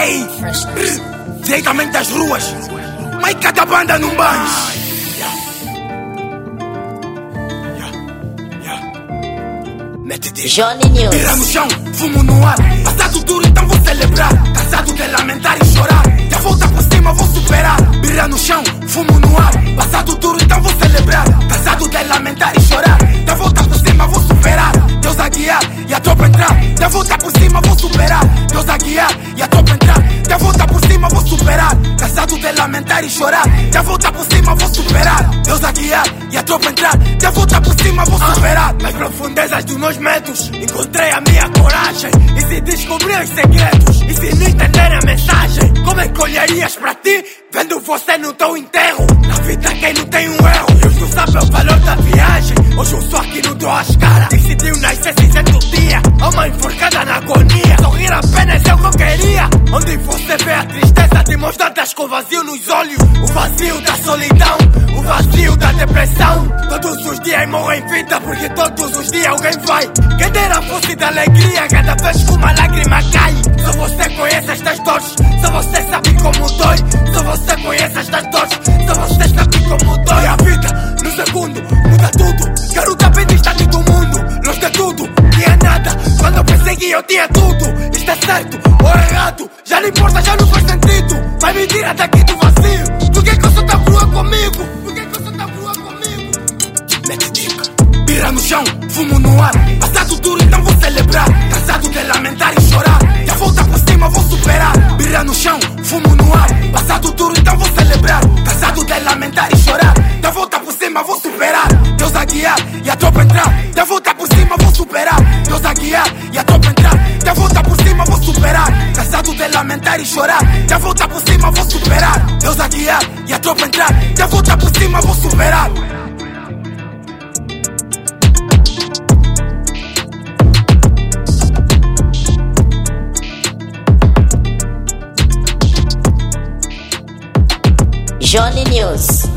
Ei, diretamente das ruas, mas cada banda num banjo. Johnny News. Pira no chão, fumo no ar. Passado duro, então vou celebrar. Cansado de lamentar e chorar. Já volta por cima, vou superar. Pira no chão, fumo no ar. Passado duro, então vou celebrar. Cansado de lamentar e chorar. Já volta por cima, vou superar. Deus a guiar e a tropa entrar. Já volta por cima, vou superar. Deus a guiar e a tropa entrar. Já volta por cima, vou superar. Cansado de lamentar e chorar. Já volta por cima, vou superar. Deus a guiar e a tropa entrar. Já volta por cima, vou superar. Nas profundezas dos meus medos encontrei a minha coragem. E se descobrir os segredos, e se não entender a mensagem, como escolherias pra ti, vendo você no teu enterro? Na vida quem não tem um erro, Deus não sabe o valor da viagem. Hoje eu sou aqui no tuas caras. Decidiu nascer sem certo dia, alma enforcada na agonia. Sorrir apenas é o que eu queria. Onde você vê a tristeza, demonstradas com vazio nos olhos. O vazio da solidão, o vazio da depressão. Todos os dias morrem vida, porque todos os dias alguém vai. Quem dera fosse da alegria, cada vez que uma lágrima cai. Só você conhece estas dores, só você sabe como dói. Só você conhece estas dores, só você sabe como dói. A vida, no segundo, muda tudo. Quero dar bem distante do mundo, longe de tudo, tinha nada. Quando eu pensei que eu tinha tudo, isto é certo ou errado, já não importa, já não faz sentido. Vai me tirar daqui do vazio. Por que eu sou tão crua comigo? Por que eu sou tão crua comigo? Mete dica. Pira no chão, fumo no ar. Passado duro, então vou celebrar. Cansado de lamentar e chorar. Já volta por cima, vou superar. Pira no chão, fumo no ar. Passado duro, então vou celebrar. Cansado de lamentar e chorar. Já volta por cima, vou superar. Deus a guiar e a tropa entrar. Já volta por cima, vou superar. Deus a guiar e a tropa entrar. Já volta por cima, vou superar. Cansado de lamentar e chorar. Já volta por cima, vou superar. Deus a guiar e a tropa entrar. Já volta por cima, vou superar. Johnny News.